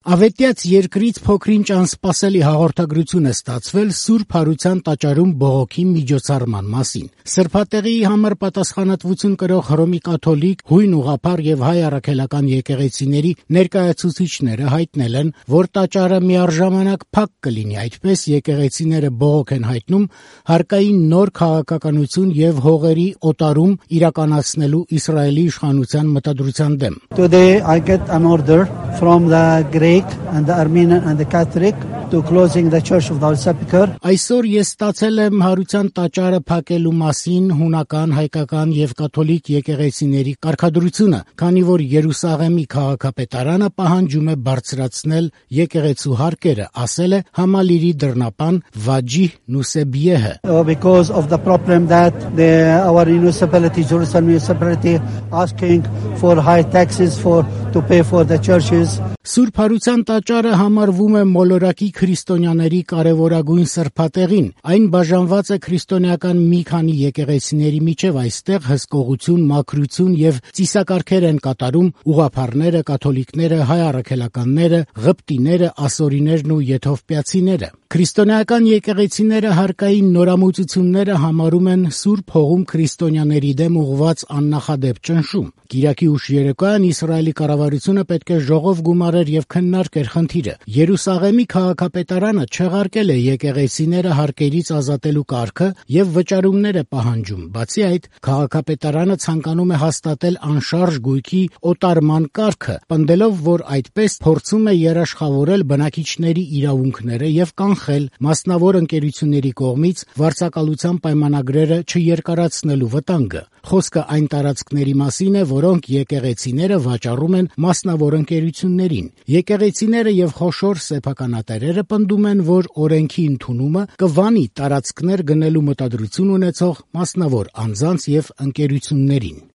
Ավետյաց երկրից փոքրինչ անսպասելի հաղորդագրություն է ստացվել Սուրբ Հարության տաճարում բողոքի միջոցառման մասին։ Սրբատեղի համար պատասխանատվություն կրող Հռոմի կաթոլիկ, հույն ուղղափառ եւ հայ առաքելական եկեղեցիների ներկայացուցիչները հայտնել են, որ տաճարը միառժամանակ փակ կլինի, այդպես եկեղեցիները բողոք են հայտնում հարկային նոր քաղաքականություն եւ հողերի օտարում իրականացնելու Իսրայելի իշխանության մտադրության դեմ։ Today I get an order from the Greek and the Armenian and the Catholic to closing the Church of the Holy Sepulchre. Այսօր ես ստացել եմ Հարության տաճարը փակելու մասին հունական, հայկական եւ կաթոլիկ եկեղեցիների կարգադրությունը, քանի որ Երուսաղեմի քաղաքապետարանը պահանջում է բարձրացնել եկեղեցու հարկերը, ասել է Համալիրի դռնապան Վաջիհ Նուսեբիեհը։ Because of the problem that our municipality, Jerusalem municipality, asking for high taxes to pay for the churches. Սուրբ Հարության տաճարը համարվում է մոլորակի քրիստոնյաների կարևորագույն սրբատեղին։ Այն բաժանված է քրիստոնեական մի քանի եկեղեցիների միջև, այստեղ հսկողություն, մաքրություն եւ ծիսակարգեր են կատարում ուղղափառները, կաթոլիկները, հայ առաքելականները, ղպտիները, ասորիներն ու եթովպիացիները։ Քրիստոնեական եկեղեցիները հարկային նորամուծությունները համարում են Սուրբ հողում քրիստոնյաների դեմ ուղղված աննախադեպ ճնշում։ Կիրակի ուշ երեկոյան Իսրայելի կառավարությունը պետք է ժողով գումարեր եւ քննարկեր խնդիրը։ Երուսաղեմի քաղաքապետարանը չեղարկել է եկեղեցիները հարկերից ազատելու կարգը եւ վճարումներ է պահանջում։ Բացի այդ, քաղաքապետարանը ցանկանում է հաստատել անշարժ գույքի օտարման կարգը, պնդելով, որ այդպես փորձում է երաշխավորել բնակիչների իրավունքները եւ կանխել մասնավոր ընկերությունների կողմից վարձակալության պայմանագրերը չերկարացնելու վտանգը։ Խոսքը այն տարածքների մասին է, որոնք եկեղեցիները վաճառում են մասնավոր ընկերություններին։ Եկեղեցիները եւ խոշոր սեփականատերերը պնդում են, որ օրենքի ընդունումը կվանի տարածքներ գնելու մտադրություն ունեցող մասնավոր անձանց եւ ընկերություններին։